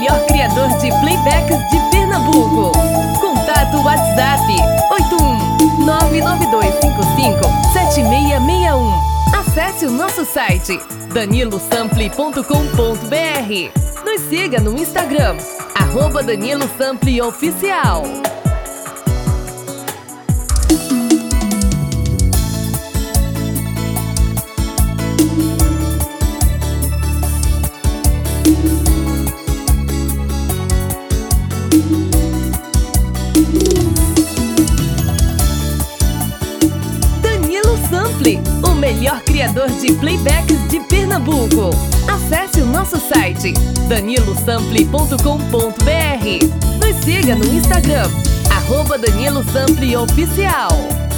melhor criador de playbacks de Pernambuco. Contato WhatsApp 81 Acesse o nosso site danilosample.com.br. Nos siga no Instagram @DaniloSampleOficial. Danilo Sample, o melhor criador de playbacks de Pernambuco. Acesse o nosso site danilosample.com.br. Nos siga no Instagram @DaniloSampleOficial.